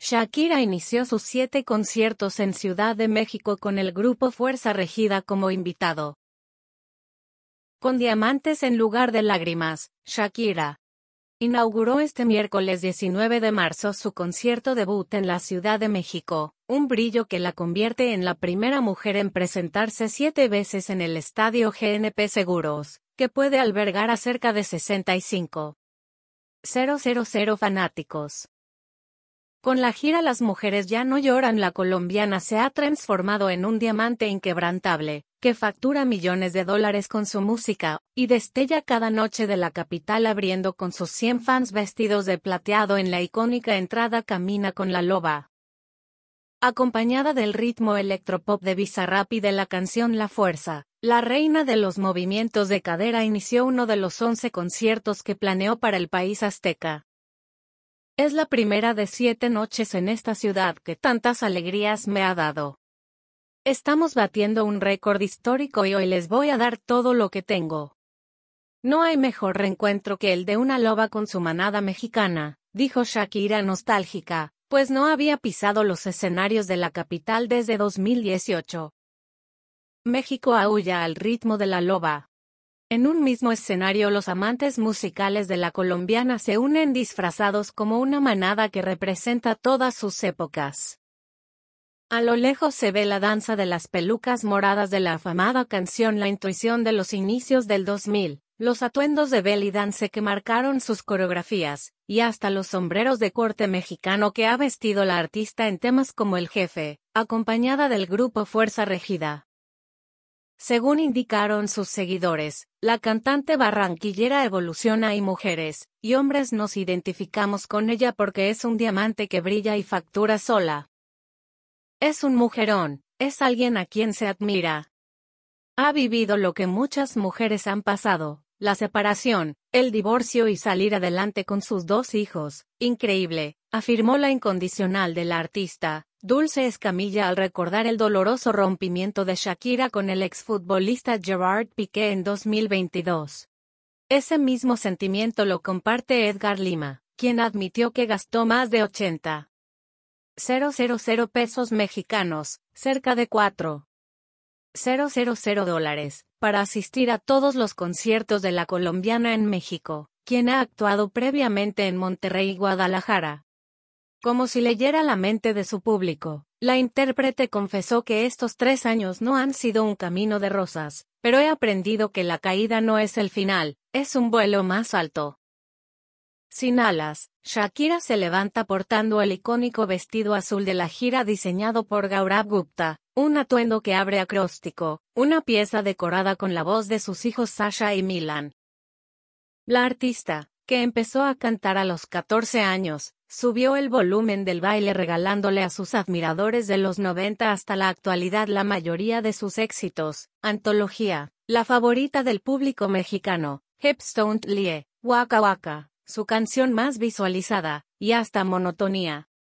Shakira inició sus 7 conciertos en Ciudad de México con el grupo Fuerza Regida como invitado. Con diamantes en lugar de lágrimas, Shakira inauguró este miércoles 19 de marzo su concierto debut en la Ciudad de México, un brillo que la convierte en la primera mujer en presentarse 7 veces en el estadio GNP Seguros, que puede albergar a cerca de 65,000 fanáticos. Con la gira Las mujeres ya no lloran, la colombiana se ha transformado en un diamante inquebrantable, que factura millones de dólares con su música, y destella cada noche de la capital abriendo con sus 100 fans vestidos de plateado en la icónica entrada Camina con la Loba. Acompañada del ritmo electropop de Bizarrap y de la canción La Fuerza, la reina de los movimientos de cadera inició uno de los 11 conciertos que planeó para el país azteca. Es la primera de 7 noches en esta ciudad que tantas alegrías me ha dado. Estamos batiendo un récord histórico y hoy les voy a dar todo lo que tengo. No hay mejor reencuentro que el de una loba con su manada mexicana, dijo Shakira nostálgica, pues no había pisado los escenarios de la capital desde 2018. México aúlla al ritmo de la loba. En un mismo escenario los amantes musicales de la colombiana se unen disfrazados como una manada que representa todas sus épocas. A lo lejos se ve la danza de las pelucas moradas de la afamada canción La Intuición de los inicios del 2000, los atuendos de belly dance que marcaron sus coreografías, y hasta los sombreros de corte mexicano que ha vestido la artista en temas como El Jefe, acompañada del grupo Fuerza Regida. Según indicaron sus seguidores, la cantante barranquillera evoluciona y mujeres y hombres nos identificamos con ella porque es un diamante que brilla y factura sola. Es un mujerón, es alguien a quien se admira. Ha vivido lo que muchas mujeres han pasado, la separación, el divorcio y salir adelante con sus 2 hijos, increíble, afirmó la incondicional de la artista, Dulce Escamilla al recordar el doloroso rompimiento de Shakira con el exfutbolista Gerard Piqué en 2022. Ese mismo sentimiento lo comparte Edgar Lima, quien admitió que gastó más de 80,000 pesos mexicanos, cerca de 4,000 dólares, para asistir a todos los conciertos de la colombiana en México, quien ha actuado previamente en Monterrey y Guadalajara. Como si leyera la mente de su público, la intérprete confesó que estos 3 años no han sido un camino de rosas, pero he aprendido que la caída no es el final, es un vuelo más alto. Sin alas, Shakira se levanta portando el icónico vestido azul de la gira diseñado por Gaurav Gupta, un atuendo que abre acróstico, una pieza decorada con la voz de sus hijos Sasha y Milan. La artista, que empezó a cantar a los 14 años, subió el volumen del baile regalándole a sus admiradores de los 90 hasta la actualidad la mayoría de sus éxitos, antología, la favorita del público mexicano, Hips Don't Lie, Waka Waka, su canción más visualizada, y hasta Monotonía.